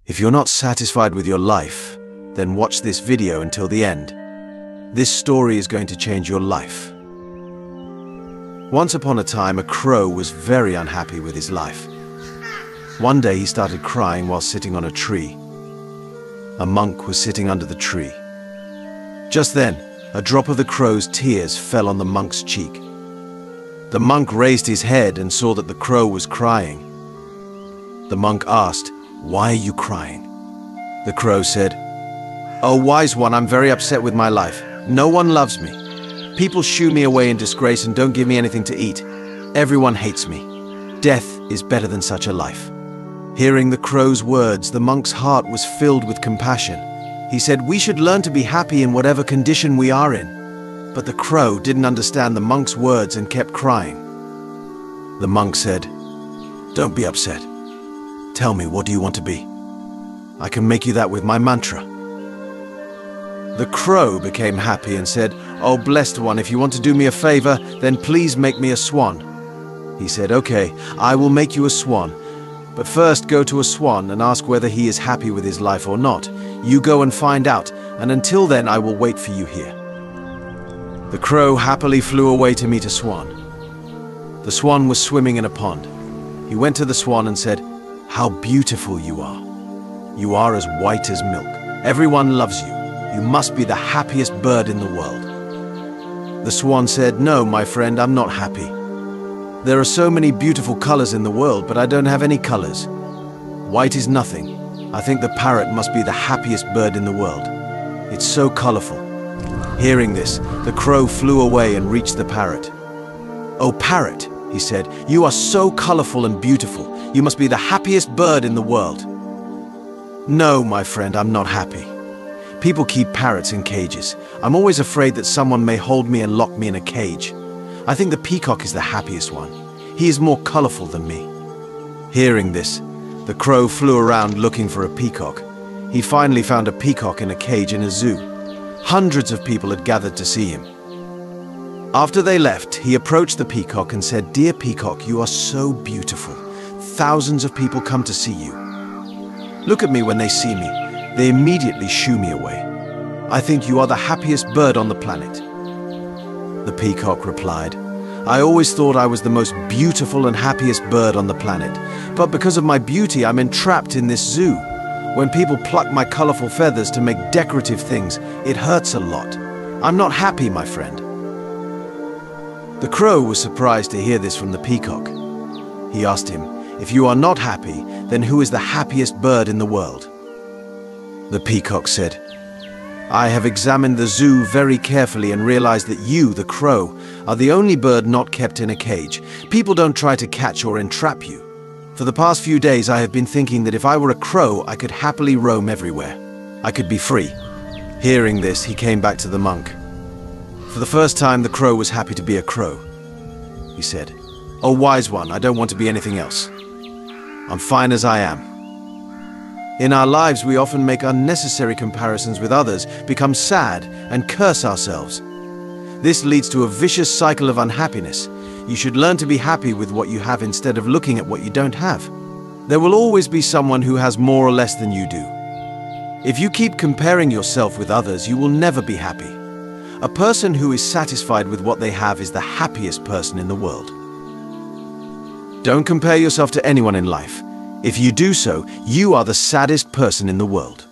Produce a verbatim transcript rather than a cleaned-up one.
If you're not satisfied with your life, then watch this video until the end. This story is going to change your life. Once upon a time, a crow was very unhappy with his life. One day he started crying while sitting on a tree. A monk was sitting under the tree. Just then, a drop of the crow's tears fell on the monk's cheek. The monk raised his head and saw that the crow was crying. The monk asked, "Why are you crying?" The crow said, "Oh, wise one, I'm very upset with my life. No one loves me. People shoo me away in disgrace and don't give me anything to eat. Everyone hates me. Death is better than such a life." Hearing the crow's words, the monk's heart was filled with compassion. He said, "We should learn to be happy in whatever condition we are in." But the crow didn't understand the monk's words and kept crying. The monk said, "Don't be upset. Tell me, what do you want to be? I can make you that with my mantra." The crow became happy and said, "Oh, blessed one, if you want to do me a favor, then please make me a swan." He said, "Okay, I will make you a swan. But first go to a swan and ask whether he is happy with his life or not. You go and find out, and until then I will wait for you here." The crow happily flew away to meet a swan. The swan was swimming in a pond. He went to the swan and said, "How beautiful you are. You are as white as milk. Everyone loves you. You must be the happiest bird in the world." The swan said, "No, my friend, I'm not happy. There are so many beautiful colors in the world, but I don't have any colors. White is nothing. I think the parrot must be the happiest bird in the world. It's so colorful." Hearing this, the crow flew away and reached the parrot. "Oh, parrot," he said, "you are so colorful and beautiful. You must be the happiest bird in the world." "No, my friend, I'm not happy. People keep parrots in cages. I'm always afraid that someone may hold me and lock me in a cage. I think the peacock is the happiest one. He is more colorful than me." Hearing this, the crow flew around looking for a peacock. He finally found a peacock in a cage in a zoo. Hundreds of people had gathered to see him. After they left, he approached the peacock and said, "Dear peacock, you are so beautiful. Thousands of people come to see you. Look at me when they see me. They immediately shoo me away. I think you are the happiest bird on the planet." The peacock replied, "I always thought I was the most beautiful and happiest bird on the planet, but because of my beauty I'm entrapped in this zoo. When people pluck my colorful feathers to make decorative things, it hurts a lot. I'm not happy, my friend." The crow was surprised to hear this from the peacock. He asked him, "If you are not happy, then who is the happiest bird in the world?" The peacock said, "I have examined the zoo very carefully and realized that you, the crow, are the only bird not kept in a cage. People don't try to catch or entrap you. For the past few days I have been thinking that if I were a crow, I could happily roam everywhere. I could be free." Hearing this, he came back to the monk. For the first time, the crow was happy to be a crow. He said, "Oh, wise one, I don't want to be anything else. I'm fine as I am." In our lives, we often make unnecessary comparisons with others, become sad, and curse ourselves. This leads to a vicious cycle of unhappiness. You should learn to be happy with what you have instead of looking at what you don't have. There will always be someone who has more or less than you do. If you keep comparing yourself with others, you will never be happy. A person who is satisfied with what they have is the happiest person in the world. Don't compare yourself to anyone in life. If you do so, you are the saddest person in the world.